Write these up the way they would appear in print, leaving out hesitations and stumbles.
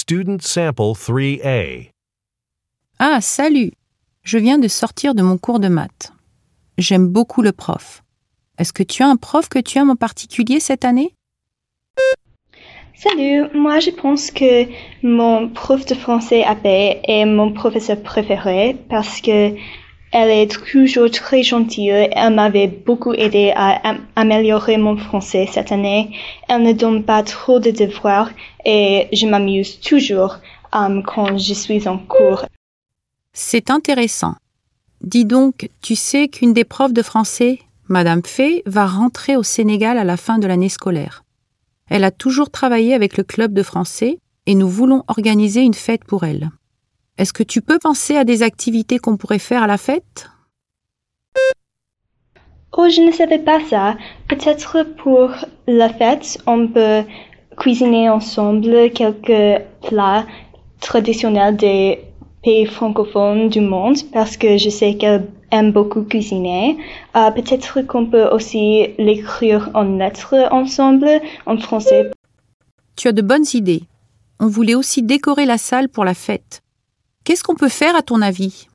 Student Sample 3A. Ah, salut! Je viens de sortir de mon cours de maths. J'aime beaucoup le prof. Est-ce que tu as un prof que tu aimes en particulier cette année? Salut, moi je pense que mon prof de français AP est mon professeur préféré parce que elle est toujours très gentille. Elle m'avait beaucoup aidé à améliorer mon français cette année. Elle ne donne pas trop de devoirs et je m'amuse toujours quand je suis en cours. C'est intéressant. Dis donc, tu sais qu'une des profs de français, Madame Fay, va rentrer au Sénégal à la fin de l'année scolaire. Elle a toujours travaillé avec le club de français et nous voulons organiser une fête pour elle. Est-ce que tu peux penser à des activités qu'on pourrait faire à la fête? Oh, je ne savais pas ça. Peut-être pour la fête, on peut cuisiner ensemble quelques plats traditionnels des pays francophones du monde parce que je sais qu'elle aime beaucoup cuisiner. Peut-être qu'on peut aussi l'écrire en lettres ensemble en français. Tu as de bonnes idées. On voulait aussi décorer la salle pour la fête. Qu'est-ce qu'on peut faire à ton avis?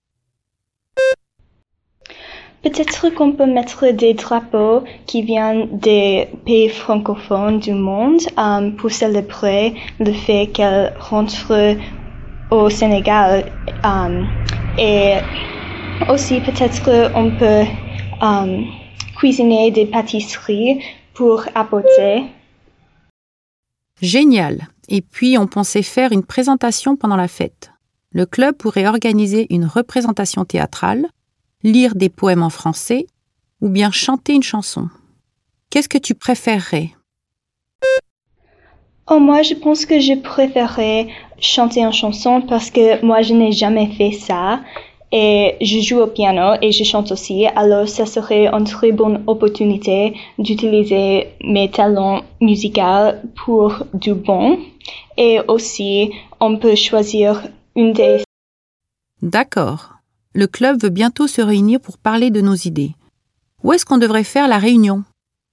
Peut-être qu'on peut mettre des drapeaux qui viennent des pays francophones du monde pour célébrer le fait qu'elle rentre au Sénégal. Et aussi peut-être qu'on peut cuisiner des pâtisseries pour apporter. Génial! Et puis on pensait faire une présentation pendant la fête. Le club pourrait organiser une représentation théâtrale, lire des poèmes en français ou bien chanter une chanson. Qu'est-ce que tu préférerais? Oh, moi, je pense que je préférerais chanter une chanson parce que moi, je n'ai jamais fait ça. Et je joue au piano et je chante aussi. Alors, ça serait une très bonne opportunité d'utiliser mes talents musicaux pour du bon. Et aussi, on peut choisir une des... D'accord. Le club veut bientôt se réunir pour parler de nos idées. Où est-ce qu'on devrait faire la réunion?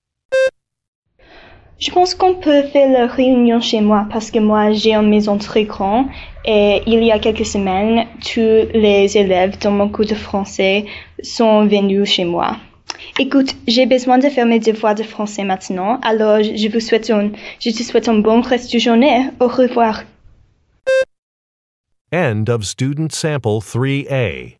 Je pense qu'on peut faire la réunion chez moi parce que moi, j'ai une maison très grande et il y a quelques semaines, tous les élèves dans mon cours de français sont venus chez moi. Écoute, j'ai besoin de faire mes devoirs de français maintenant, alors je te souhaite un bon reste de journée. Au revoir. End of Student Sample 3A.